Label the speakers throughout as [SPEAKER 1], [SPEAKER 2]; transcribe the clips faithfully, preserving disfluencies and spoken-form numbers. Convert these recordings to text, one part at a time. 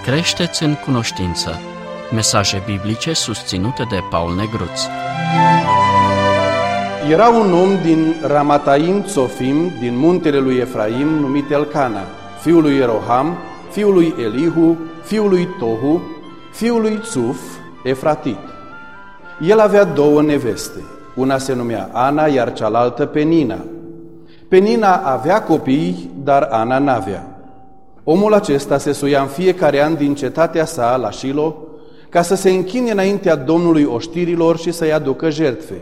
[SPEAKER 1] Creșteți în cunoștință. Mesaje biblice susținute de Paul Negruț.
[SPEAKER 2] Era un om din Ramataim Tzofim, din muntele lui Efraim, numit Elcana, fiul lui Ieroham, fiul lui Elihu, fiul lui Tohu, fiul lui Tzuf, Efratit. El avea două neveste, una se numea Ana, iar cealaltă Penina. Penina avea copii, dar Ana n-avea. Omul acesta se suia în fiecare an din cetatea sa la Shilo, ca să se închine înaintea Domnului oștirilor și să-i aducă jertfe.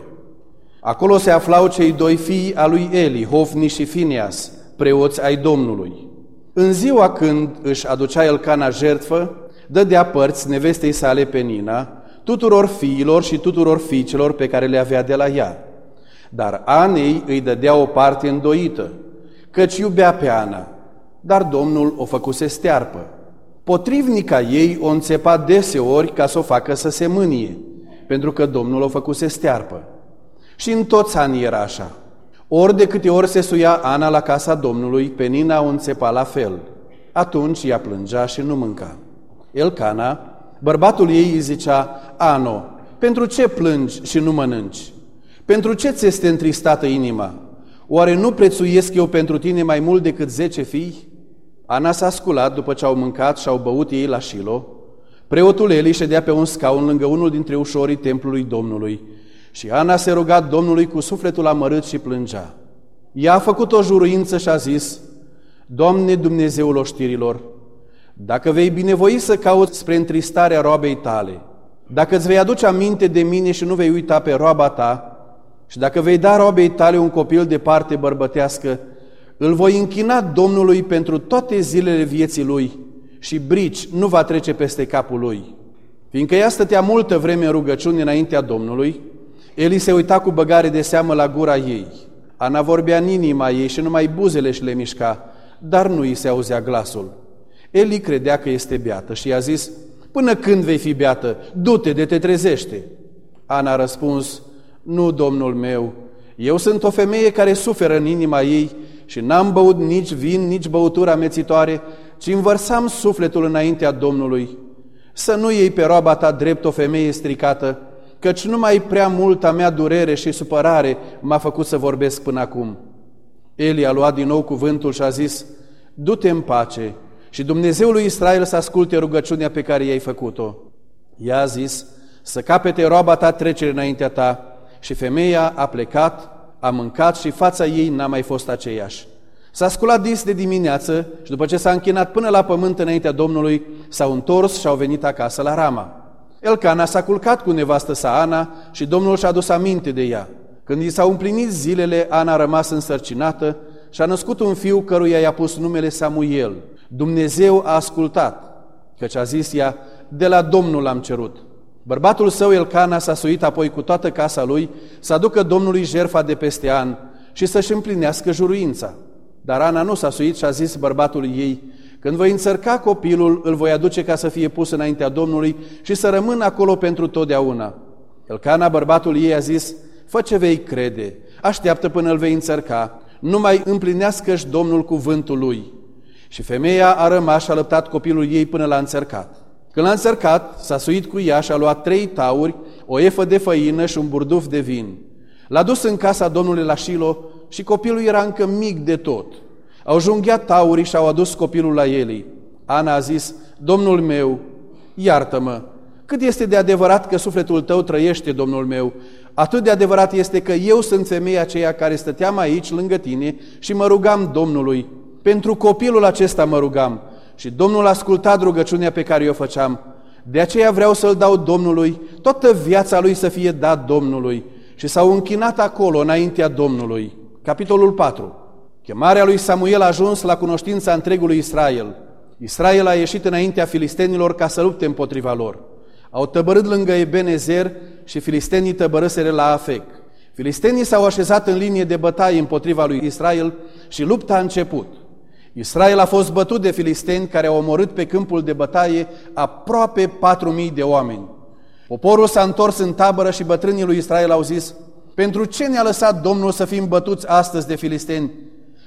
[SPEAKER 2] Acolo se aflau cei doi fii a lui Eli, Hofni și Fineas, preoți ai Domnului. În ziua când își aducea Elcana jertfă, dădea părți nevestei sale Penina, tuturor fiilor și tuturor fiicelor pe care le avea de la ea. Dar Anei îi dădea o parte îndoită, căci iubea pe Ana, dar Domnul o făcuse stearpă. Potrivnica ei o înțepa deseori ca să o facă să se mânie, pentru că Domnul o făcuse stearpă. Și în toți anii era așa. Ori de câte ori se suia Ana la casa Domnului, Penina o înțepa la fel. Atunci ea plângea și nu mânca. Elcana, bărbatul ei, îi zicea: Ano, pentru ce plângi și nu mănânci? Pentru ce ți este întristată inima? Oare nu prețuiesc eu pentru tine mai mult decât zece fii? Ana s-a sculat după ce au mâncat și au băut ei la Shilo. Preotul Eli ședea pe un scaun lângă unul dintre ușorii templului Domnului. Și Ana se ruga Domnului cu sufletul amărât și plângea. Ea a făcut o juruință și a zis: Doamne, Dumnezeul oștirilor, dacă vei binevoi să cauți spre întristarea roabei tale, dacă îți vei aduce aminte de mine și nu vei uita pe roaba ta, și dacă vei da roabei tale un copil de parte bărbătească, îl voi închina Domnului pentru toate zilele vieții lui și brici nu va trece peste capul lui. Fiindcă ea stătea multă vreme în rugăciune înaintea Domnului, Eli se uita cu băgare de seamă la gura ei. Ana vorbea în inima ei și numai buzele și le mișca, dar nu îi se auzea glasul. Eli credea că este beată și i-a zis: Până când vei fi beată? Du-te de te trezește. Ana a răspuns: Nu, Domnul meu, eu sunt o femeie care suferă în inima ei și n-am băut nici vin, nici băutură amețitoare, ci învărsam sufletul înaintea Domnului. Să nu iei pe roaba ta drept o femeie stricată, căci numai prea multa mea durere și supărare m-a făcut să vorbesc până acum. Eli a luat din nou cuvântul și a zis: Du-te în pace și Dumnezeul lui Israel să asculte rugăciunea pe care i-ai făcut-o. Ea a zis: Să capete roaba ta trecere înaintea ta. Și femeia a plecat, a mâncat și fața ei n-a mai fost aceeași. S-a sculat dis de dimineață și după ce s-a închinat până la pământ înaintea Domnului, s-au întors și au venit acasă la Rama. Elcana s-a culcat cu nevastă sa Ana și Domnul și-a adus aminte de ea. Când i s-au împlinit zilele, Ana a rămas însărcinată și a născut un fiu căruia i-a pus numele Samuel. Dumnezeu a ascultat, căci a zis ea: De la Domnul l-am cerut. Bărbatul său, Elcana, s-a suit apoi cu toată casa lui să aducă Domnului jertfa de peste an și să-și împlinească juruința. Dar Ana nu s-a suit și a zis bărbatului ei: Când voi înțărca copilul, îl voi aduce ca să fie pus înaintea Domnului și să rămână acolo pentru totdeauna. Elcana, bărbatul ei, a zis: Fă ce vei crede, așteaptă până îl vei înțărca, numai împlinească-și Domnul cuvântul lui. Și femeia a rămas și a lăptat copilul ei până l-a înțărcat. Când l-a înțărcat, s-a suit cu ea și a luat trei tauri, o efă de făină și un burduf de vin. L-a dus în casa Domnului la Shilo și copilul era încă mic de tot. Au junghiat taurii și au adus copilul la Eli. Ana a zis: Domnul meu, iartă-mă, cât este de adevărat că sufletul tău trăiește, Domnul meu, atât de adevărat este că eu sunt femeia aceea care stăteam aici lângă tine și mă rugam Domnului. Pentru copilul acesta mă rugam. Și Domnul a ascultat rugăciunea pe care o făceam. De aceea vreau să-l dau Domnului, toată viața lui să fie dat Domnului. Și s-au închinat acolo, înaintea Domnului. Capitolul patru. Chemarea lui Samuel a ajuns la cunoștința întregului Israel. Israel a ieșit înaintea filistenilor ca să lupte împotriva lor. Au tăbărât lângă Ebenezer și filistenii tăbărâseră la Afec. Filistenii s-au așezat în linie de bătaie împotriva lui Israel și lupta a început. Israel a fost bătut de filisteni care au omorât pe câmpul de bătaie aproape patru mii de oameni. Poporul s-a întors în tabără și bătrânii lui Israel au zis: Pentru ce ne-a lăsat Domnul să fim bătuți astăzi de filisteni?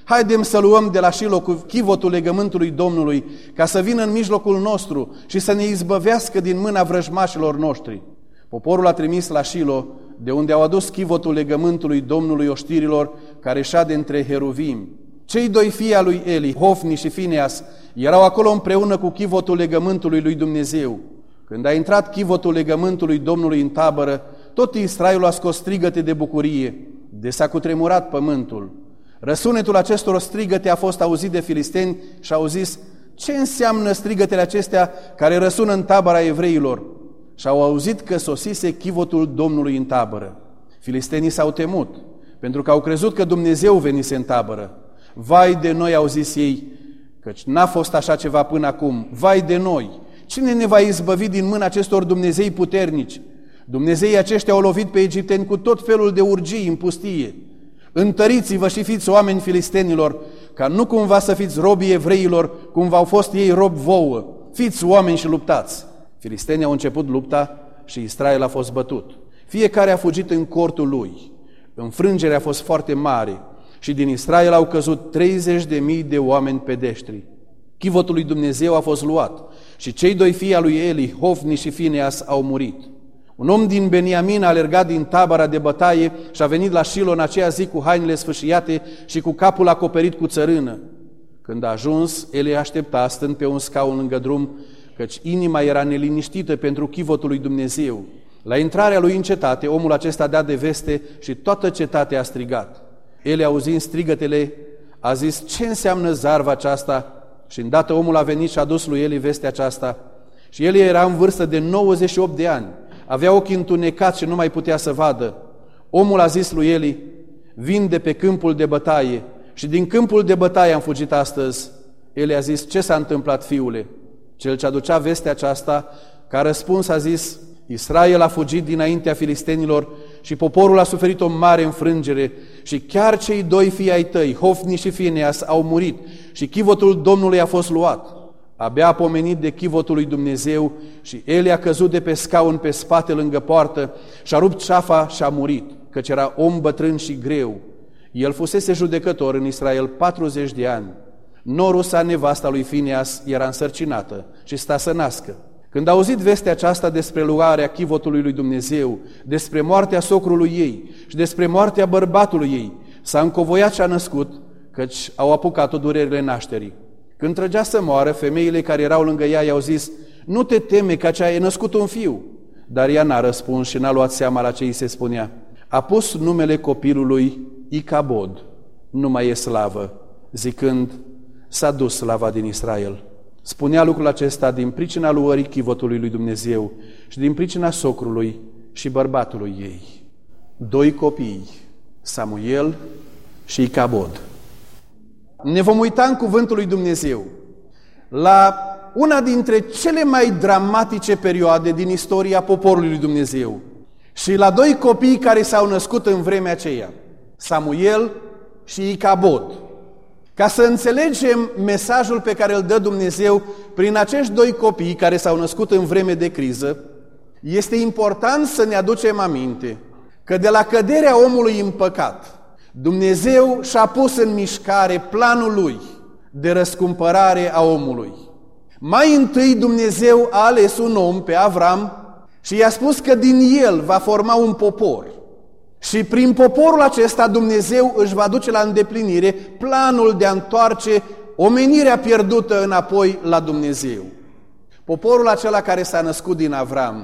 [SPEAKER 2] Haidem să luăm de la Șilo cu chivotul legământului Domnului, ca să vină în mijlocul nostru și să ne izbăvească din mâna vrăjmașilor noștri. Poporul a trimis la Șilo, de unde au adus chivotul legământului Domnului oștirilor, care șade între heruvimi. Cei doi fii al lui Eli, Hofni și Fineas, erau acolo împreună cu chivotul legământului lui Dumnezeu. Când a intrat chivotul legământului Domnului în tabără, tot Israelul a scos strigăte de bucurie, de s-a cutremurat pământul. Răsunetul acestor strigăte a fost auzit de filisteni și au zis: ce înseamnă strigătele acestea care răsună în tabăra evreilor? Și au auzit că sosise chivotul Domnului în tabără. Filistenii s-au temut, pentru că au crezut că Dumnezeu venise în tabără. Vai de noi, au zis ei, căci n-a fost așa ceva până acum. Vai de noi! Cine ne va izbăvi din mâna acestor Dumnezei puternici? Dumnezeii aceștia au lovit pe egipteni cu tot felul de urgii în pustie. Întăriți-vă și fiți oameni filistenilor, ca nu cumva să fiți robii evreilor, cum v-au fost ei rob vouă. Fiți oameni și luptați. Filistenii au început lupta și Israel a fost bătut. Fiecare a fugit în cortul lui. Înfrângerea a fost foarte mare și din Israel au căzut treizeci de mii de oameni pedeștri. Chivotul lui Dumnezeu a fost luat și cei doi fii al lui Eli, Hofni și Fineas, au murit. Un om din Beniamin a alergat din tabăra de bătaie și a venit la Șilo în aceea zi cu hainele sfâșiate și cu capul acoperit cu țărână. Când a ajuns, Eli aștepta stând pe un scaun lângă drum, căci inima era neliniștită pentru chivotul lui Dumnezeu. La intrarea lui în cetate, omul acesta dea de veste și toată cetatea a strigat. Eli, auzind strigătele, a zis: ce înseamnă zarva aceasta? Și îndată omul a venit și a dus lui Eli vestea aceasta. Și Eli era în vârstă de nouăzeci și opt de ani. Avea ochii întunecați și nu mai putea să vadă. Omul a zis lui Eli: vin de pe câmpul de bătaie. Și din câmpul de bătaie am fugit astăzi. Eli a zis: ce s-a întâmplat, fiule? Cel ce aducea vestea aceasta, ca răspuns, a zis: Israel a fugit dinaintea filistenilor și poporul a suferit o mare înfrângere și chiar cei doi fii ai tăi, Hofni și Fineas, au murit și chivotul Domnului a fost luat. Abia a pomenit de chivotul lui Dumnezeu și Eli a căzut de pe scaun pe spate lângă poartă și a rupt ceafa și a murit, căci era om bătrân și greu. El fusese judecător în Israel patruzeci de ani. Norul sa, nevasta lui Fineas, era însărcinată și sta să nască. Când a auzit vestea aceasta despre luarea chivotului lui Dumnezeu, despre moartea socrului ei și despre moartea bărbatului ei, s-a încovoiat și a născut, căci au apucat-o durerile nașterii. Când trăgea să moară, femeile care erau lângă ea i-au zis: nu te teme, că aceea e născut un fiu. Dar ea n-a răspuns și n-a luat seama la ce îi se spunea. A pus numele copilului Icabod, nu mai e slavă, zicând: s-a dus slava din Israel. Spunea lucrul acesta din pricina luării chivotului lui Dumnezeu și din pricina socrului și bărbatului ei. Doi copii, Samuel și Icabod. Ne vom uita în cuvântul lui Dumnezeu la una dintre cele mai dramatice perioade din istoria poporului lui Dumnezeu și la doi copii care s-au născut în vremea aceea, Samuel și Icabod. Ca să înțelegem mesajul pe care îl dă Dumnezeu prin acești doi copii care s-au născut în vreme de criză, este important să ne aducem aminte că de la căderea omului în păcat, Dumnezeu și-a pus în mișcare planul Lui de răscumpărare a omului. Mai întâi Dumnezeu a ales un om, pe Avram, și i-a spus că din el va forma un popor. Și prin poporul acesta Dumnezeu își va duce la îndeplinire planul de a întoarce omenirea pierdută înapoi la Dumnezeu. Poporul acela care s-a născut din Avram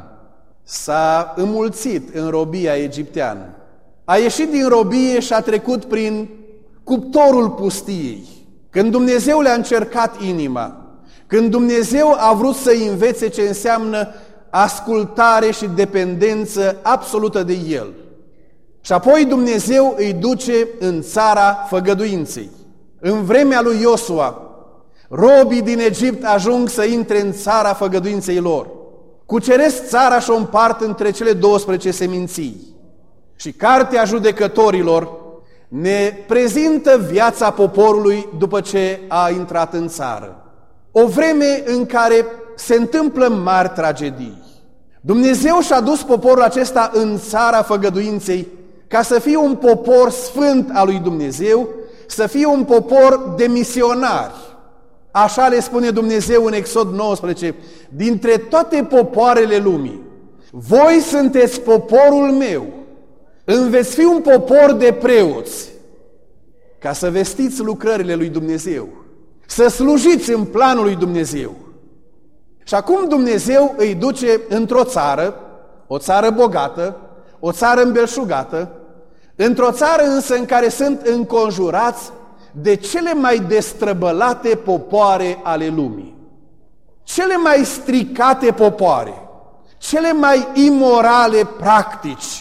[SPEAKER 2] s-a înmulțit în robia egipteană. A ieșit din robie și a trecut prin cuptorul pustiei. Când Dumnezeu le-a încercat inima, când Dumnezeu a vrut să învețe ce înseamnă ascultare și dependență absolută de El. Și apoi Dumnezeu îi duce în țara făgăduinței. În vremea lui Iosua, robii din Egipt ajung să intre în țara făgăduinței lor. Cuceresc țara și o împart între cele douăsprezece seminții. Și Cartea Judecătorilor ne prezintă viața poporului după ce a intrat în țară. O vreme în care se întâmplă mari tragedii. Dumnezeu și-a dus poporul acesta în țara făgăduinței ca să fie un popor sfânt al lui Dumnezeu să fie un popor de misionari. Așa le spune Dumnezeu în Exod nouăsprezece, dintre toate popoarele lumii, voi sunteți poporul meu, îmi veți fi un popor de preoți, ca să vestiți lucrările lui Dumnezeu, să slujiți în planul lui Dumnezeu. Și acum Dumnezeu îi duce într-o țară, o țară bogată, o țară îmbelșugată, într-o țară însă în care sunt înconjurați de cele mai destrăbălate popoare ale lumii, cele mai stricate popoare, cele mai imorale practici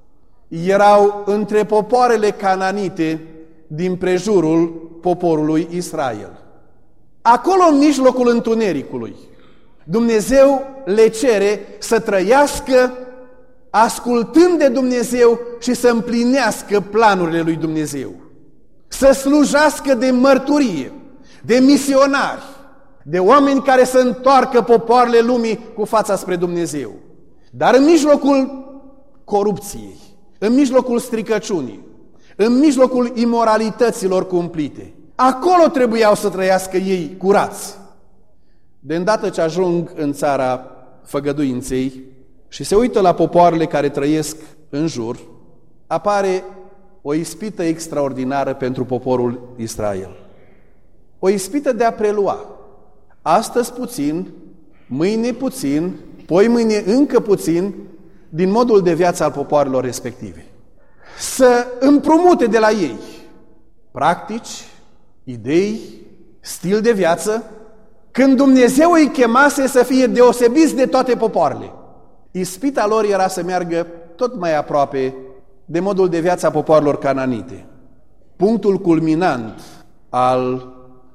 [SPEAKER 2] erau între popoarele cananite din prejurul poporului Israel. Acolo, în mijlocul întunericului, Dumnezeu le cere să trăiască ascultând de Dumnezeu și să împlinească planurile lui Dumnezeu. Să slujească de mărturie, de misionari, de oameni care să întoarcă popoarele lumii cu fața spre Dumnezeu. Dar în mijlocul corupției, în mijlocul stricăciunii, în mijlocul imoralităților cumplite, acolo trebuiau să trăiască ei curați. De îndată ce ajung în țara făgăduinței și se uită la popoarele care trăiesc în jur, apare o ispită extraordinară pentru poporul Israel. O ispită de a prelua. Astăzi puțin, mâine puțin, poi mâine încă puțin, din modul de viață al popoarelor respective. Să împrumute de la ei practici, idei, stil de viață, când Dumnezeu îi chemase să fie deosebiți de toate popoarele. Ispita lor era să meargă tot mai aproape de modul de viață a popoarelor cananite. Punctul culminant al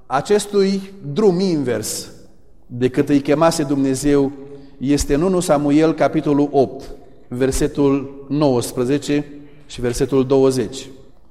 [SPEAKER 2] acestui drum invers decât îi chemase Dumnezeu este în întâi Samuel, capitolul opt, versetul nouăsprezece și versetul douăzeci.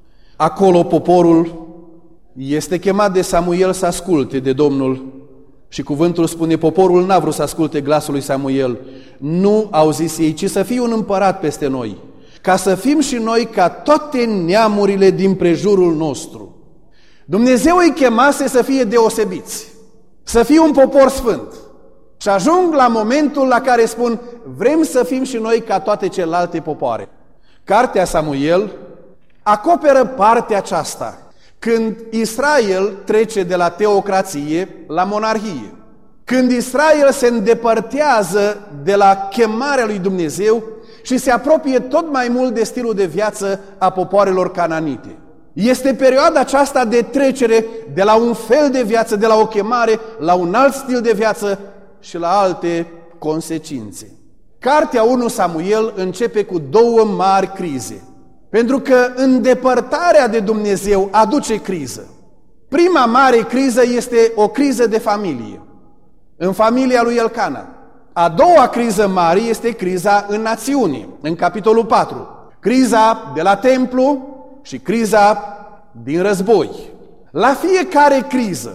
[SPEAKER 2] Acolo poporul este chemat de Samuel să asculte de Domnul și cuvântul spune, poporul n-a vrut să asculte glasul lui Samuel. Nu au zis ei, ci să fie un împărat peste noi, ca să fim și noi ca toate neamurile din prejurul nostru. Dumnezeu îi chemase să fie deosebiți, să fie un popor sfânt. Și ajung la momentul la care spun, vrem să fim și noi ca toate celelalte popoare. Cartea Samuel acoperă partea aceasta, când Israel trece de la teocrație la monarhie, când Israel se îndepărtează de la chemarea lui Dumnezeu și se apropie tot mai mult de stilul de viață a popoarelor cananite. Este perioada aceasta de trecere de la un fel de viață, de la o chemare, la un alt stil de viață și la alte consecințe. Cartea întâi Samuel începe cu două mari crize, pentru că îndepărtarea de Dumnezeu aduce criză. Prima mare criză este o criză de familie, în familia lui Elcana. A doua criză mare este criza în națiune, în capitolul patru. Criza de la templu și criza din război. La fiecare criză,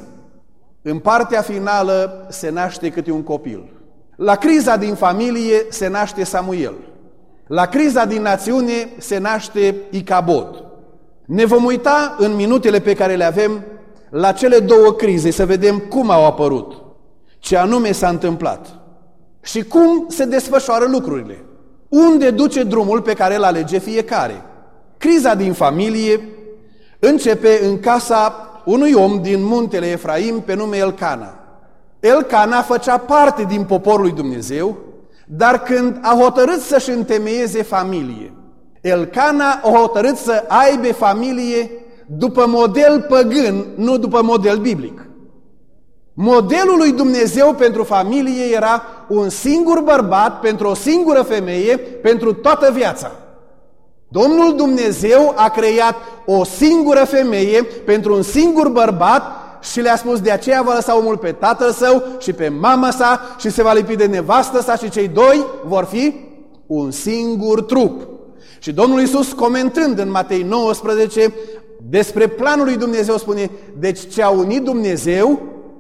[SPEAKER 2] în partea finală, se naște câte un copil. La criza din familie se naște Samuel. La criza din națiune se naște Icabod. Ne vom uita în minutele pe care le avem la cele două crize, să vedem cum au apărut, ce anume s-a întâmplat și cum se desfășoară lucrurile. Unde duce drumul pe care îl alege fiecare. Criza din familie începe în casa unui om din muntele Efraim pe nume Elcana. Elcana făcea parte din poporul lui Dumnezeu, dar când a hotărât să-și întemeieze familie, Elcana a hotărât să aibă familie după model păgân, nu după model biblic. Modelul lui Dumnezeu pentru familie era un singur bărbat pentru o singură femeie pentru toată viața. Domnul Dumnezeu a creat o singură femeie pentru un singur bărbat și le-a spus, de aceea va lăsa omul pe tatăl său și pe mama sa și se va lipi de nevastă sa și cei doi vor fi un singur trup. Și Domnul Iisus, comentând în Matei nouăsprezece despre planul lui Dumnezeu, spune, deci ce a unit Dumnezeu,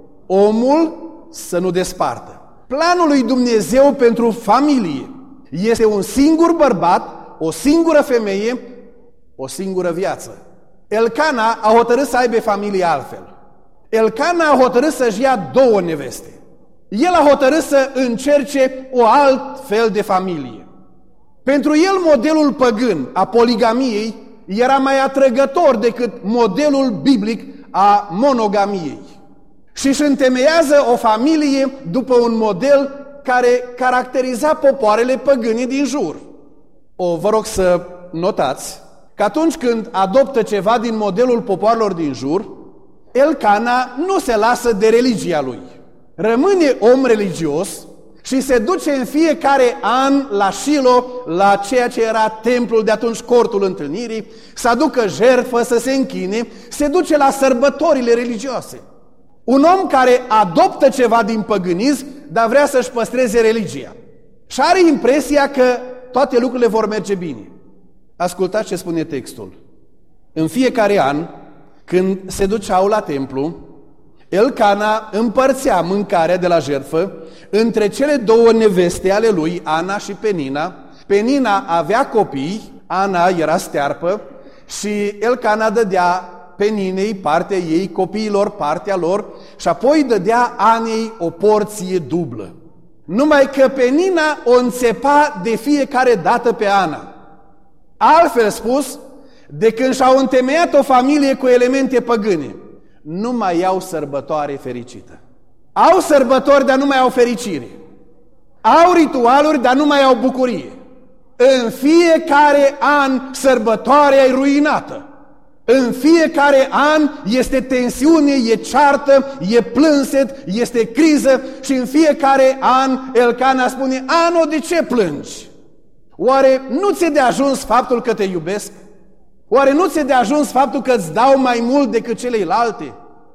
[SPEAKER 2] omul să nu despartă. Planul lui Dumnezeu pentru familie este un singur bărbat, o singură femeie, o singură viață. Elcana a hotărât să aibă familie altfel. Elcana a hotărât să-și ia două neveste. El a hotărât să încerce o alt fel de familie. Pentru el, modelul păgân a poligamiei era mai atrăgător decât modelul biblic a monogamiei. Și își întemeiază o familie după un model care caracteriza popoarele păgâne din jur. O, vă rog să notați că atunci când adoptă ceva din modelul popoarelor din jur, Elcana nu se lasă de religia lui. Rămâne om religios și se duce în fiecare an la Shilo, la ceea ce era templul de atunci, cortul întâlnirii, să aducă jertfă, să se închine, se duce la sărbătorile religioase. Un om care adoptă ceva din păgânism, dar vrea să-și păstreze religia. Și are impresia că toate lucrurile vor merge bine. Ascultați ce spune textul. În fiecare an, când se duceau la templu, Elcana împărțea mâncarea de la jertfă între cele două neveste ale lui, Ana și Penina. Penina avea copii, Ana era stearpă și Elcana dădea Peninei partea ei, copiilor partea lor și apoi dădea Anei o porție dublă. Numai că Penina o înțepa de fiecare dată pe Ana. Altfel spus, de când și-au întemeiat o familie cu elemente păgâne, nu mai au sărbătoare fericită. Au sărbători, dar nu mai au fericire. Au ritualuri, dar nu mai au bucurie. În fiecare an sărbătoarea e ruinată. În fiecare an este tensiune, e ceartă, e plânset, este criză și în fiecare an Elcana spune: Ano, de ce plângi? Oare nu ți-e de ajuns faptul că te iubesc? Oare nu ți-e de ajuns faptul că îți dau mai mult decât celelalte?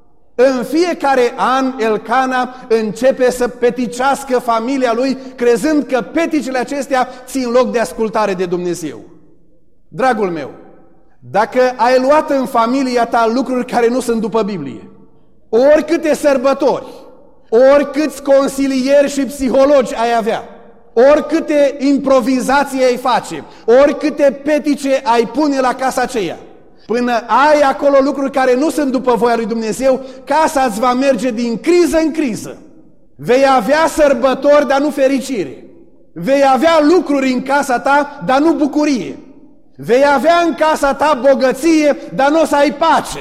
[SPEAKER 2] În fiecare an Elcana începe să peticească familia lui, crezând că peticile acestea țin loc de ascultare de Dumnezeu. Dragul meu, dacă ai luat în familia ta lucruri care nu sunt după Biblie, oricâte sărbători, oricâți consilieri și psihologi ai avea, oricâte improvizații ai face, oricâte petice ai pune la casa aceea, până ai acolo lucruri care nu sunt după voia lui Dumnezeu, casa îți va merge din criză în criză. Vei avea sărbători, dar nu fericire. Vei avea lucruri în casa ta, dar nu bucurie. Vei avea în casa ta bogăție, dar nu o să ai pace.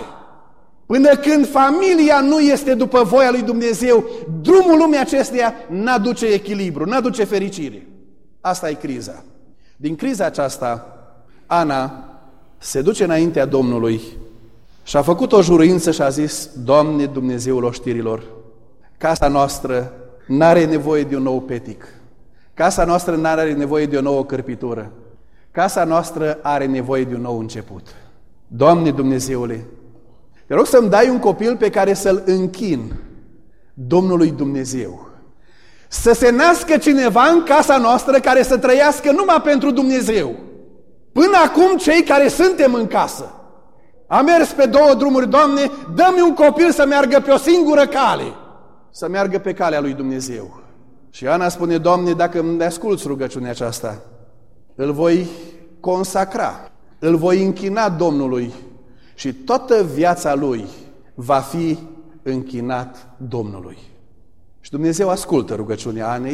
[SPEAKER 2] Până când familia nu este după voia lui Dumnezeu, drumul lumii acesteia n-aduce echilibru, n-aduce fericire. Asta e criza. Din criza aceasta, Ana se duce înaintea Domnului și a făcut o juruință și a zis: Doamne, Dumnezeul oștirilor, casa noastră n-are nevoie de un nou petic. Casa noastră n-are nevoie de o nouă cârpitură. Casa noastră are nevoie de un nou început. Doamne Dumnezeule, te rog să-mi dai un copil pe care să-l închin Domnului Dumnezeu. Să se nască cineva în casa noastră care să trăiască numai pentru Dumnezeu. Până acum, cei care suntem în casă, am mers pe două drumuri, Doamne, dă-mi un copil să meargă pe o singură cale, să meargă pe calea lui Dumnezeu. Și Ana spune: Doamne, dacă îmi asculți rugăciunea aceasta, îl voi consacra, îl voi închina Domnului și toată viața lui va fi închinat Domnului. Și Dumnezeu ascultă rugăciunea Anei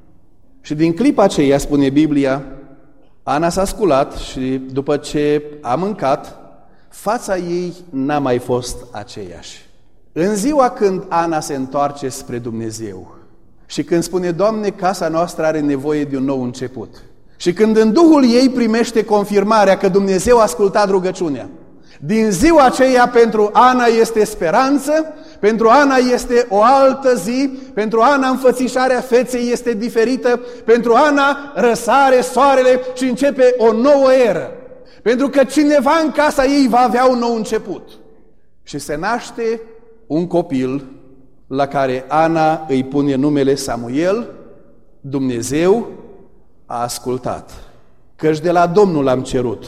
[SPEAKER 2] și din clipa aceea, spune Biblia, Ana s-a sculat și după ce a mâncat, fața ei n-a mai fost aceeași. În ziua când Ana se întoarce spre Dumnezeu și când spune: Doamne, casa noastră are nevoie de un nou început, și când în Duhul ei primește confirmarea că Dumnezeu a ascultat rugăciunea, din ziua aceea pentru Ana este speranță, pentru Ana este o altă zi, pentru Ana înfățișarea feței este diferită, pentru Ana răsare soarele și începe o nouă eră. Pentru că cineva în casa ei va avea un nou început. Și se naște un copil la care Ana îi pune numele Samuel. Dumnezeu a ascultat, căci de la Domnul am cerut.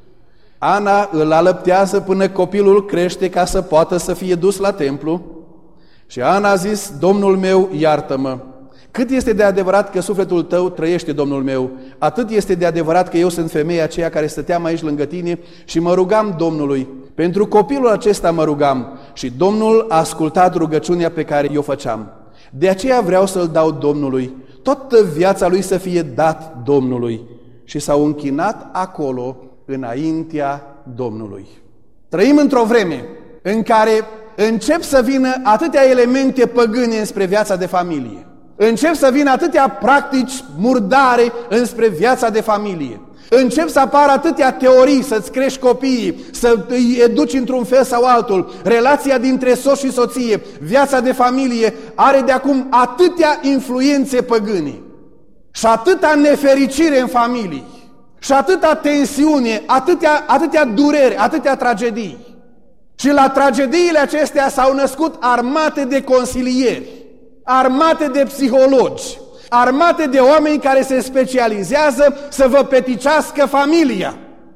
[SPEAKER 2] Ana îl alăptează până copilul crește ca să poată să fie dus la templu. Și Ana a zis: Domnul meu, iartă-mă, Cât este de adevărat că sufletul tău trăiește, Domnul meu, atât este de adevărat că eu sunt femeia aceea care stăteam aici lângă tine și mă rugam Domnului. Pentru copilul acesta mă rugam și Domnul a ascultat rugăciunea pe care eu făceam. De aceea vreau să-l dau Domnului, toată viața lui să fie dat Domnului. Și s-au închinat acolo înaintea Domnului. Trăim într-o vreme în care încep să vină atâtea elemente păgâne înspre viața de familie. Încep să vină atâtea practici murdare înspre viața de familie. Încep să apară atâtea teorii să-ți crești copiii, să îi educi într-un fel sau altul. Relația dintre soț și soție, viața de familie are de acum atâtea influențe păgâne și atâta nefericire în familii și atâta tensiune, atâtea, atâtea dureri, atâtea tragedii. Și la tragediile acestea s-au născut armate de consilieri, armate de psihologi, armate de oameni care se specializează să vă peticească familia.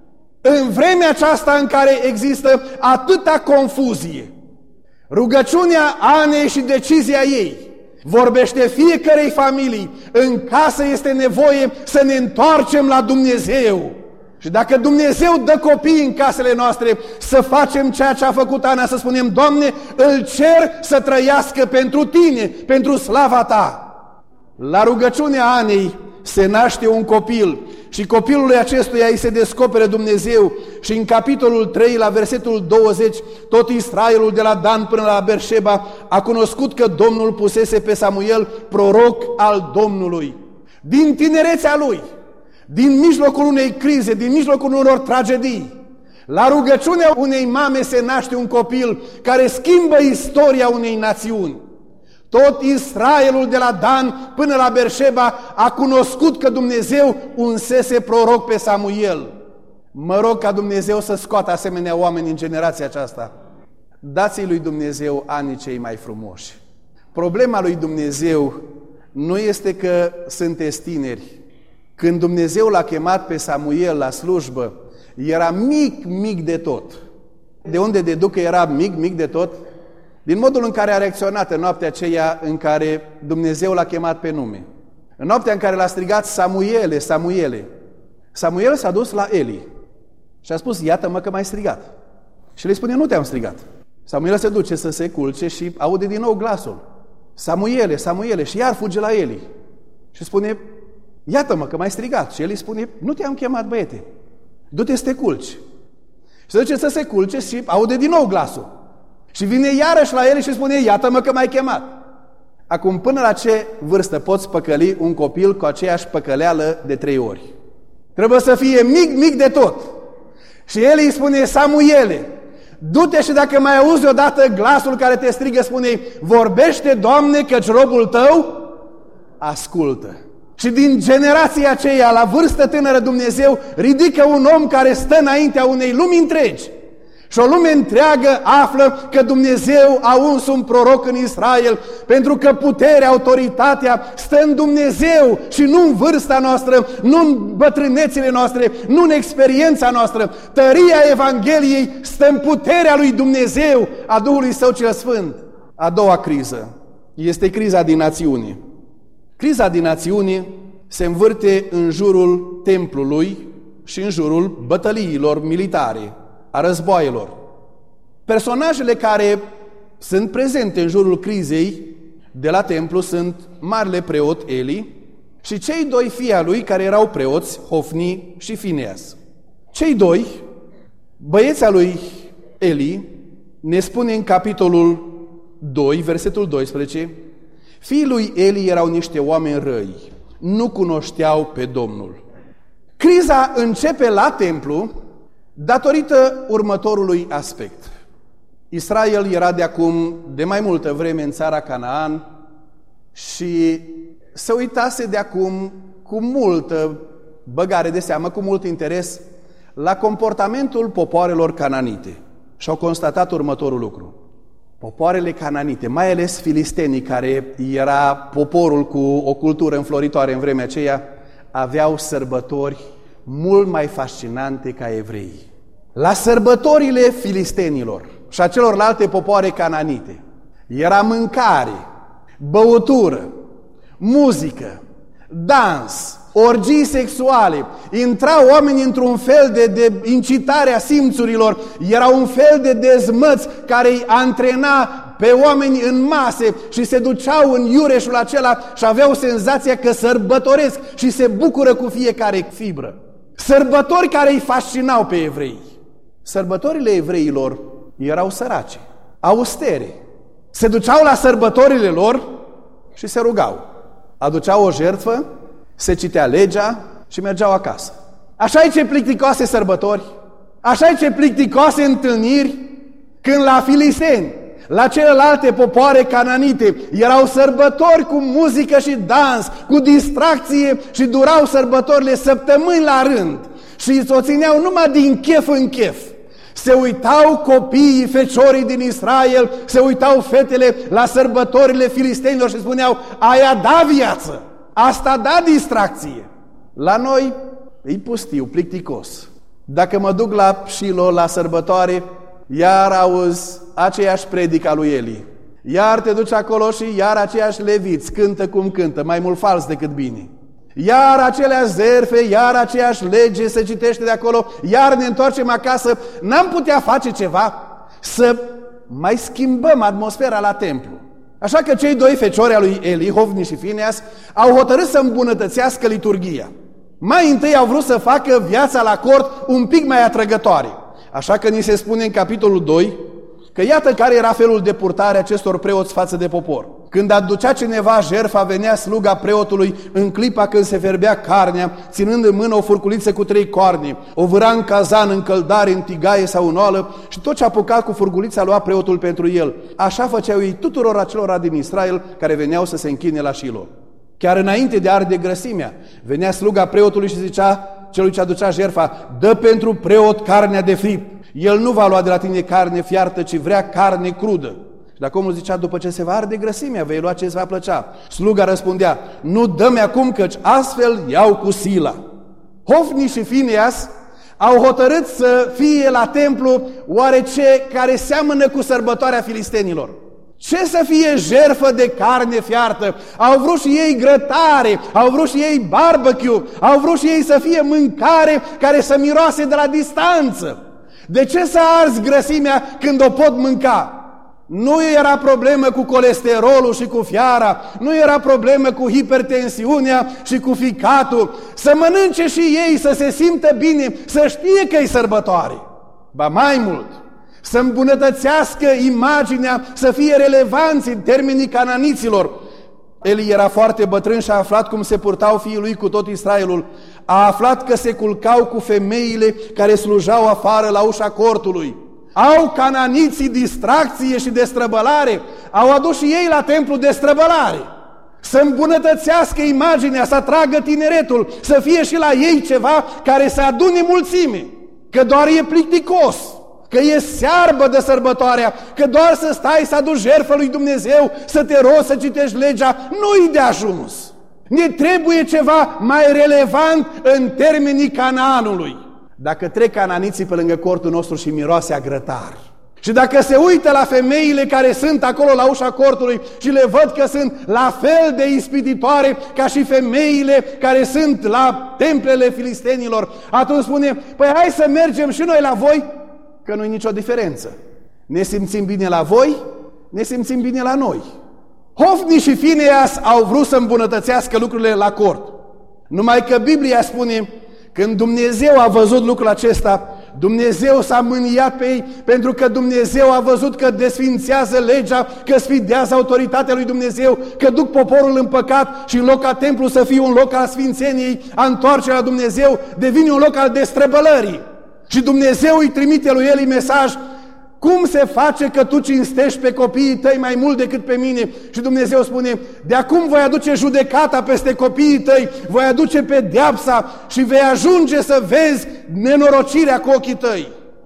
[SPEAKER 2] În vremea aceasta în care există atâta confuzie, rugăciunea Anei și decizia ei vorbește fiecărei familii: în casă este nevoie să ne întoarcem la Dumnezeu. Și dacă Dumnezeu dă copii în casele noastre, să facem ceea ce a făcut Ana, să spunem: Doamne, îl cer să trăiască pentru Tine, pentru slava Ta. La rugăciunea Anei se naște un copil și copilului acestuia îi se descoperă Dumnezeu și în capitolul trei, la versetul douăzeci, tot Israelul de la Dan până la Berșeba a cunoscut că Domnul pusese pe Samuel proroc al Domnului. Din tinerețea lui, din mijlocul unei crize, din mijlocul unor tragedii, la rugăciunea unei mame se naște un copil care schimbă istoria unei națiuni. Tot Israelul de la Dan până la Berșeba a cunoscut că Dumnezeu unsese proroc pe Samuel. Mă rog ca Dumnezeu să scoată asemenea oameni în generația aceasta. Dați-i lui Dumnezeu anii cei mai frumoși. Problema lui Dumnezeu nu este că sunteți tineri. Când Dumnezeu l-a chemat pe Samuel la slujbă, era mic, mic de tot. De unde deduc că era mic, mic de tot? Din modul în care a reacționat în noaptea aceea în care Dumnezeu l-a chemat pe nume. În noaptea în care l-a strigat: Samuele, Samuele. Samuel s-a dus la Eli și a spus: iată-mă că m-ai strigat. Și le spune: nu te-am strigat. Samuel se duce să se culce și aude din nou glasul: Samuele, Samuele. Și iar fuge la Eli și spune: iată-mă că m-ai strigat. Și Eli spune: nu te-am chemat, băiete, du-te să te culci. Și se duce să se culce și aude din nou glasul. Și vine iarăși la el și spune: iată-mă că m-ai chemat. Acum, până la ce vârstă poți păcăli un copil cu aceeași păcăleală de trei ori? Trebuie să fie mic, mic de tot. Și el îi spune: Samuele, du-te și dacă mai auzi odată glasul care te strigă, spune: vorbește, Doamne, căci robul tău ascultă. Și din generația aceea, la vârstă tânără, Dumnezeu ridică un om care stă înaintea unei lumi întregi. Și o lume întreagă află că Dumnezeu a uns un proroc în Israel, pentru că puterea, autoritatea stă în Dumnezeu și nu în vârsta noastră, nu în bătrânețile noastre, nu în experiența noastră. Tăria Evangheliei stă în puterea lui Dumnezeu, a Duhului Său cel Sfânt. A doua criză este criza din națiune. Criza din națiune se învârte în jurul templului și în jurul bătăliilor militare, a războaielor. Personajele care sunt prezente în jurul crizei de la templu sunt marele preot Eli și cei doi fii ai lui care erau preoți, Hofni și Fineas. Cei doi, băieții lui Eli, ne spune în capitolul doi, versetul doisprezece, fiii lui Eli erau niște oameni răi, nu cunoșteau pe Domnul. Criza începe la templu datorită următorului aspect. Israel era de acum de mai multă vreme în țara Canaan și se uitase de acum cu multă băgare de seamă, cu mult interes la comportamentul popoarelor cananite. Și au constatat următorul lucru. Popoarele cananite, mai ales filistenii, care era poporul cu o cultură înfloritoare în vremea aceea, aveau sărbători mult mai fascinante ca evreii. La sărbătorile filistenilor și a celorlalte popoare cananite era mâncare, băutură, muzică, dans, orgii sexuale, intrau oamenii într-un fel de, de incitare a simțurilor, era un fel de dezmăț care îi antrena pe oameni în mase și se duceau în iureșul acela și aveau senzația că sărbătoresc și se bucură cu fiecare fibră. Sărbători care îi fascinau pe evrei. Sărbătorile evreilor erau sărace, austere. Se duceau la sărbătorile lor și se rugau. Aduceau o jertfă, se citea legea și mergeau acasă. Așa e ce plicticoase sărbători, așa e ce plicticoase întâlniri când la filisteni, la celelalte popoare cananite, erau sărbători cu muzică și dans, cu distracție și durau sărbătorile săptămâni la rând și o țineau numai din chef în chef. Se uitau copiii, feciorii din Israel, se uitau fetele la sărbătorile filistenilor și spuneau, aia da viață, asta da distracție. La noi e pustiu, plicticos. Dacă mă duc la Shilo, la sărbătoare, iar auzi aceeași predica lui Eli. Iar te duci acolo și iar aceiași leviți cântă cum cântă, mai mult fals decât bine. Iar acelea zerfe, iar aceeași lege se citește de acolo, iar ne întoarcem acasă. N-am putea face ceva să mai schimbăm atmosfera la templu. Așa că cei doi feciori al lui Eli, Hofni și Fineas, au hotărât să îmbunătățească liturghia. Mai întâi au vrut să facă viața la cort un pic mai atrăgătoare. Așa că ni se spune în capitolul doi că iată care era felul de purtare acestor preoți față de popor. Când aducea cineva jertfa, venea sluga preotului în clipa când se ferbea carnea, ținând în mână o furculiță cu trei coarne, o vâra în cazan, în căldare, în tigaie sau în oală și tot ce apuca cu furculița lua preotul pentru el. Așa făceau ei tuturor acelora din Israel care veneau să se închine la Shilo. Chiar înainte de arde grăsimea, venea sluga preotului și zicea celui ce aducea jertfa, dă pentru preot carnea de fript. El nu va lua de la tine carne fiartă, ci vrea carne crudă. Și dacă omul zicea, după ce se va arde grăsimea, vei lua ce îți va plăcea. Sluga răspundea, nu dă-mi acum, căci astfel iau cu sila. Hofni și Fineas au hotărât să fie la templu oarece care seamănă cu sărbătoarea filistenilor. Ce să fie jertfă de carne fiartă? Au vrut și ei grătare, au vrut și ei barbecue, au vrut și ei să fie mâncare care să miroase de la distanță. De ce să arzi grăsimea când o pot mânca? Nu era problemă cu colesterolul și cu fiara, nu era problemă cu hipertensiunea și cu ficatul. Să mănânce și ei, să se simtă bine, să știe că e sărbătoare. Ba mai mult, să îmbunătățească imaginea, să fie relevanți în termenii cananiților. Eli era foarte bătrân și a aflat cum se purtau fiii lui cu tot Israelul. A aflat că se culcau cu femeile care slujau afară la ușa cortului. Au cananiții distracție și destrăbălare, au adus și ei la templu destrăbălare. Să îmbunătățească imaginea, să atragă tineretul, să fie și la ei ceva care să adune mulțime. Că doar e plicticos, că e searbă de sărbătoarea, că doar să stai să aduci jertfă lui Dumnezeu, să te rogi, să citești legea, nu-i de ajuns. Ne trebuie ceva mai relevant în termenii Canaanului. Dacă trec cananiții pe lângă cortul nostru și miroase a grătar, și dacă se uită la femeile care sunt acolo la ușa cortului și le văd că sunt la fel de ispititoare ca și femeile care sunt la templele filistenilor, atunci spune, păi hai să mergem și noi la voi, că nu-i nicio diferență. Ne simțim bine la voi, ne simțim bine la noi. Hofni și Fineas au vrut să îmbunătățească lucrurile la cort. Numai că Biblia spune, când Dumnezeu a văzut lucrul acesta, Dumnezeu s-a mâniat pe ei, pentru că Dumnezeu a văzut că desfințează legea, că sfidează autoritatea lui Dumnezeu, că duc poporul în păcat și în loc ca templu să fie un loc al sfințeniei, a întoarcerea la Dumnezeu, devine un loc al destrăbălării. Și Dumnezeu îi trimite lui Eli mesaj, cum se face că tu cinstești pe copiii tăi mai mult decât pe mine? Și Dumnezeu spune, de acum voi aduce judecata peste copiii tăi, voi aduce pedeapsa și vei ajunge să vezi nenorocirea cu ochii tăi.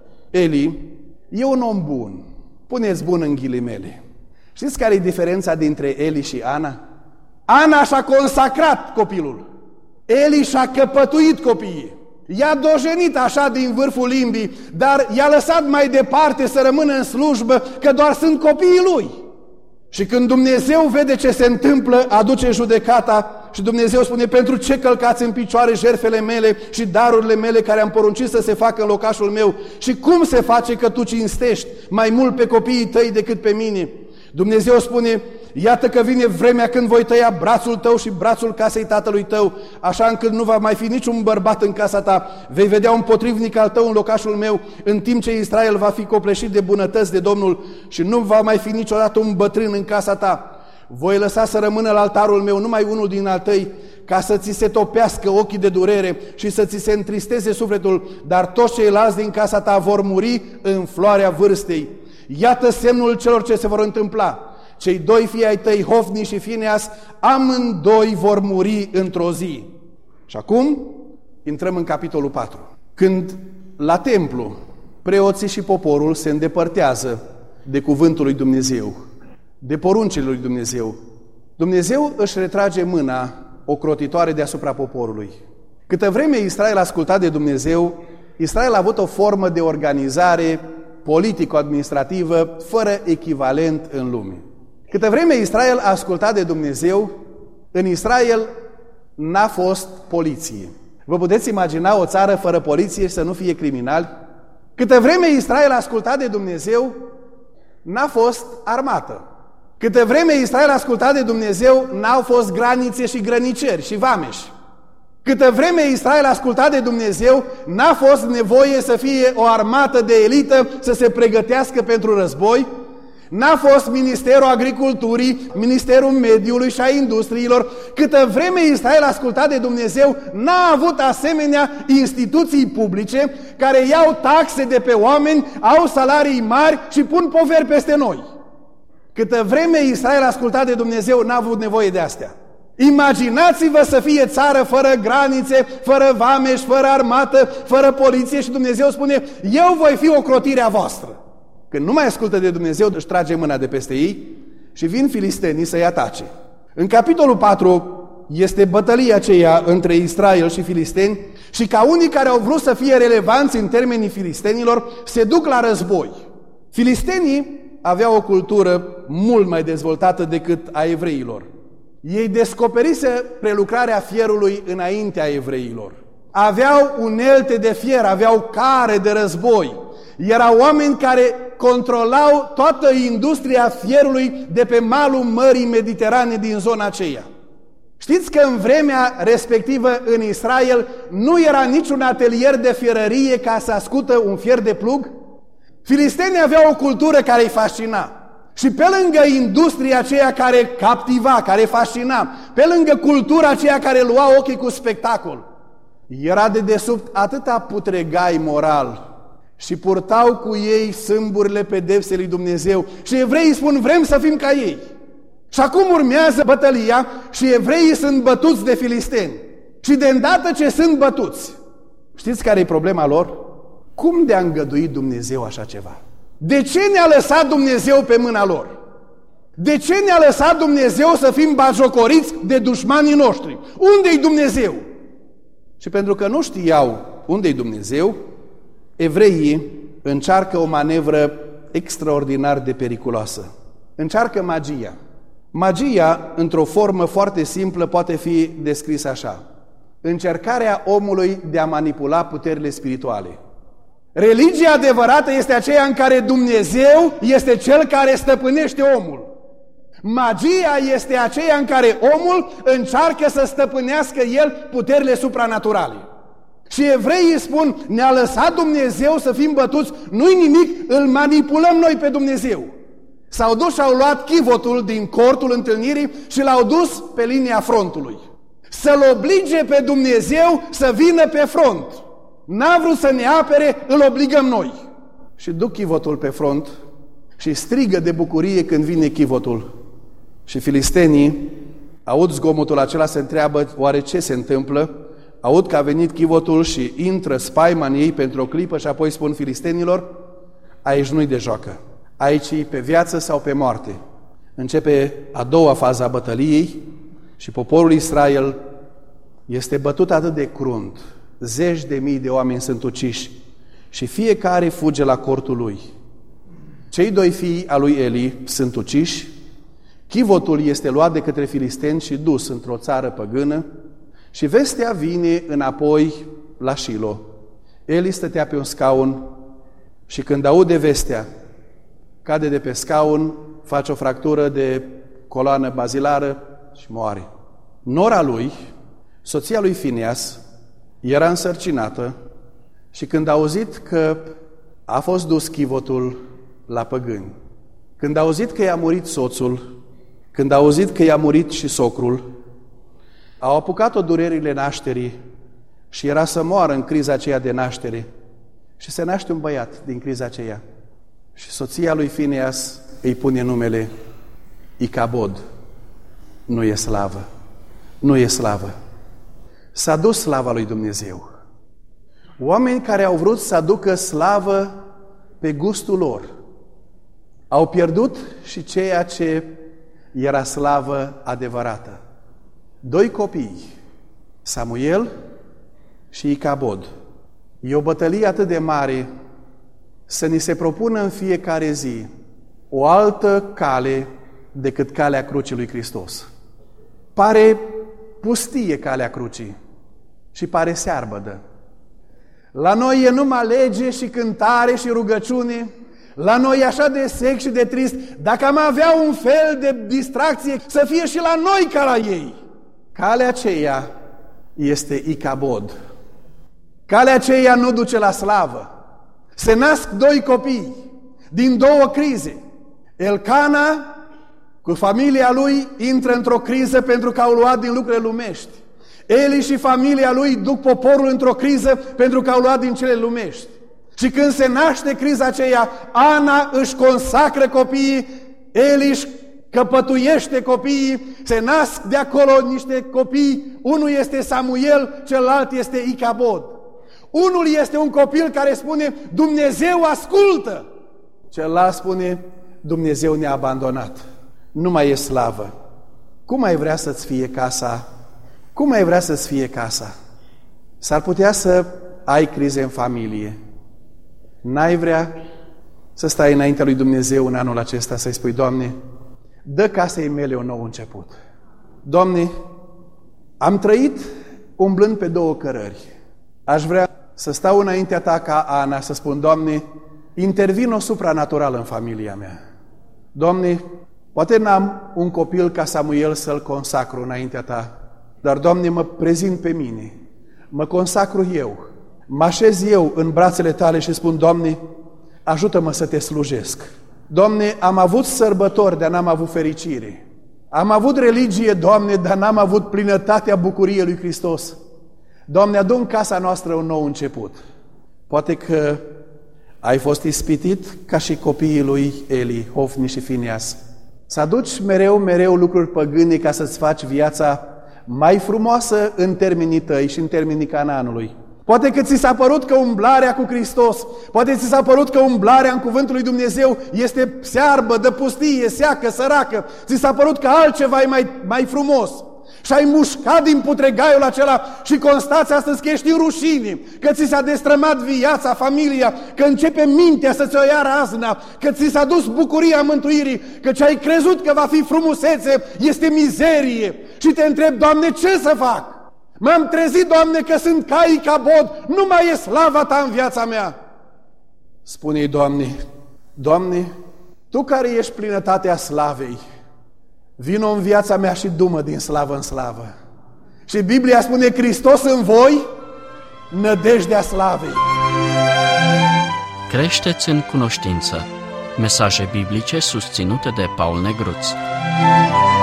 [SPEAKER 2] Eli e un om bun, puneți bun în ghilimele. Știți care e diferența dintre Eli și Ana? Ana și-a consacrat copilul, Eli și-a căpătuit copiii. I-a dojenit așa din vârful limbii, dar i-a lăsat mai departe să rămână în slujbă, că doar sunt copiii lui. Și când Dumnezeu vede ce se întâmplă, aduce judecata și Dumnezeu spune: pentru ce călcați în picioare jertfele mele și darurile mele care am poruncit să se facă în locașul meu? Și cum se face că tu cinstești mai mult pe copiii tăi decât pe mine? Dumnezeu spune: iată că vine vremea când voi tăia brațul tău și brațul casei tatălui tău, așa încât nu va mai fi niciun bărbat în casa ta. Vei vedea un potrivnic al tău în locașul meu, în timp ce Israel va fi copleșit de bunătăți de Domnul și nu va mai fi niciodată un bătrân în casa ta. Voi lăsa să rămână la altarul meu numai unul din al tăi, ca să ți se topească ochii de durere și să ți se întristeze sufletul, dar toți ceilalți din casa ta vor muri în floarea vârstei. Iată semnul celor ce se vor întâmpla. Cei doi fii ai tăi, Hofni și Fineas, amândoi vor muri într-o zi. Și acum intrăm în capitolul patru. Când la templu preoții și poporul se îndepărtează de cuvântul lui Dumnezeu, de poruncile lui Dumnezeu, Dumnezeu își retrage mâna ocrotitoare deasupra poporului. Câtă vreme Israel a ascultat de Dumnezeu, Israel a avut o formă de organizare politico-administrativă fără echivalent în lume. Câtă vreme Israel a ascultat de Dumnezeu, în Israel n-a fost poliție. Vă puteți imagina o țară fără poliție și să nu fie criminali? Câtă vreme Israel a ascultat de Dumnezeu, n-a fost armată. Câtă vreme Israel a ascultat de Dumnezeu, n-au fost granițe și grăniceri și vameși. Câtă vreme Israel a ascultat de Dumnezeu, n-a fost nevoie să fie o armată de elită să se pregătească pentru război, n-a fost Ministerul Agriculturii, Ministerul Mediului și a Industriilor. Câtă vreme Israel a ascultat de Dumnezeu, n-a avut asemenea instituții publice care iau taxe de pe oameni, au salarii mari și pun poveri peste noi. Câtă vreme Israel a ascultat de Dumnezeu, n-a avut nevoie de astea. Imaginați-vă să fie țară fără granițe, fără vameși, fără armată, fără poliție și Dumnezeu spune: eu voi fi ocrotirea voastră. Când nu mai ascultă de Dumnezeu, își trage mâna de peste ei și vin filistenii să-i atace. În capitolul patru este bătălia aceea între Israel și filisteni și ca unii care au vrut să fie relevanți în termenii filistenilor, se duc la război. Filistenii aveau o cultură mult mai dezvoltată decât a evreilor. Ei descoperise prelucrarea fierului înaintea evreilor. Aveau unelte de fier, aveau care de război. Erau oameni care controlau toată industria fierului de pe malul Mării Mediterane din zona aceea. Știți că în vremea respectivă în Israel nu era niciun atelier de fierărie ca să ascută un fier de plug? Filistenii aveau o cultură care îi fascina. Și pe lângă industria aceea care captiva, care fascina, pe lângă cultura aceea care lua ochii cu spectacol, era de desubt atâta putregai moral și purtau cu ei sâmburile pedepsei lui Dumnezeu. Și evreii spun: vrem să fim ca ei. Și acum urmează bătălia și evreii sunt bătuți de filisteni. Și de îndată ce sunt bătuți, știți care e problema lor? Cum de-a îngăduit Dumnezeu așa ceva? De ce ne-a lăsat Dumnezeu pe mâna lor? De ce ne-a lăsat Dumnezeu să fim batjocoriți de dușmanii noștri? Unde-i Dumnezeu? Și pentru că nu știau unde-i Dumnezeu, evreii încearcă o manevră extraordinar de periculoasă. Încearcă magia. Magia, într-o formă foarte simplă, poate fi descrisă așa: încercarea omului de a manipula puterile spirituale. Religia adevărată este aceea în care Dumnezeu este Cel care stăpânește omul. Magia este aceea în care omul încearcă să stăpânească el puterile supranaturale. Și evreii spun: ne-a lăsat Dumnezeu să fim bătuți, nu-i nimic, îl manipulăm noi pe Dumnezeu. S-au dus și au luat chivotul din cortul întâlnirii și l-au dus pe linia frontului. Să-L oblige pe Dumnezeu să vină pe front. N-a vrut să ne apere, îl obligăm noi. Și duc chivotul pe front și strigă de bucurie când vine chivotul. Și filistenii aud zgomotul acela, se întreabă: oare ce se întâmplă? Aud că a venit chivotul și intră spaima în ei pentru o clipă și apoi spun filistenilor: aici nu-i de joacă, aici e pe viață sau pe moarte. Începe a doua fază a bătăliei și poporul Israel este bătut atât de crunt. Zeci de mii de oameni sunt uciși și fiecare fuge la cortul lui. Cei doi fii al lui Eli sunt uciși Chivotul este luat de către filisteni și dus într-o țară păgână și vestea vine înapoi la Shilo. Eli stătea pe un scaun și când aude vestea, cade de pe scaun, face o fractură de coloană bazilară și moare. Nora lui, soția lui Fineas, era însărcinată și când a auzit că a fost dus chivotul la păgâni, când a auzit că i-a murit soțul, când a auzit că i-a murit și socrul, au apucat-o durerile nașterii și era să moară în criza aceea de naștere și se naște un băiat din criza aceea. Și soția lui Fineas îi pune numele Icabod. Nu e slavă. Nu e slavă. S-a dus slava lui Dumnezeu. Oameni care au vrut să aducă slavă pe gustul lor au pierdut și ceea ce era slavă adevărată. Doi copii, Samuel și Icabod. E o bătălie atât de mare să ni se propună în fiecare zi o altă cale decât calea crucii lui Hristos. Pare pustie calea crucii și pare searbădă. La noi e numai lege și cântare și rugăciune, la noi e așa de sec și de trist. Dacă am avea un fel de distracție, să fie și la noi ca la ei. Calea aceea este Icabod. Calea aceea nu duce la slavă. Se nasc doi copii din două crize. Elcana, cu familia lui, intră într-o criză pentru că au luat din lucrurile lumești. Eli și familia lui duc poporul într-o criză pentru că au luat din cele lumești. Și când se naște criza aceea, Ana își consacră copiii, Eli își căpătuiește copiii, se nasc de acolo niște copii, unul este Samuel, celălalt este Icabod. Unul este un copil care spune, Dumnezeu ascultă! Celălalt spune, Dumnezeu ne-a abandonat. Nu mai e slavă. Cum ai vrea să-ți fie casa? Cum ai vrea să-ți fie casa? S-ar putea să ai crize în familie. N-ai vrea să stai înaintea lui Dumnezeu în anul acesta să-i spui, Doamne, dă casei mele un nou început. Doamne, am trăit umblând pe două cărări. Aș vrea să stau înaintea Ta ca Ana, să spun, Doamne, intervin-o supranatural în familia mea. Doamne, poate n-am un copil ca Samuel să-l consacru înaintea Ta, dar, Doamne, mă prezint pe mine, mă consacru eu, mă așez eu în brațele Tale și spun, Doamne, ajută-mă să Te slujesc. Doamne, am avut sărbători, dar n-am avut fericire. Am avut religie, Doamne, dar n-am avut plinătatea bucuriei lui Hristos. Doamne, adu în casa noastră un nou început. Poate că ai fost ispitit ca și copiii lui Eli, Hofni și Fineas. Să aduci mereu, mereu lucruri păgâne ca să-ți faci viața mai frumoasă în termenii tăi și în termenii Canaanului. Poate că ți s-a părut că umblarea cu Hristos, poate ți s-a părut că umblarea în cuvântul lui Dumnezeu este searbă, de pustie, seacă, săracă. Ți s-a părut că altceva e mai, mai frumos. Și ai mușcat din putregaiul acela și constați astăzi că ești în rușine, că ți s-a destrămat viața, familia, că începe mintea să ți-o ia razna, că ți s-a dus bucuria mântuirii, că ce ai crezut că va fi frumusețe este mizerie. Și te întreb, Doamne, ce să fac? M-am trezit, Doamne, că sunt ca Icabod, nu mai e slava Ta în viața mea. Spune-i, Doamne, Doamne, Tu care ești plinătatea slavei, vino în viața mea și du-mă din slavă în slavă. Și Biblia spune, Hristos în voi, nădejdea slavei.
[SPEAKER 1] Creșteți în cunoștință. Mesaje biblice susținute de Paul Negruț.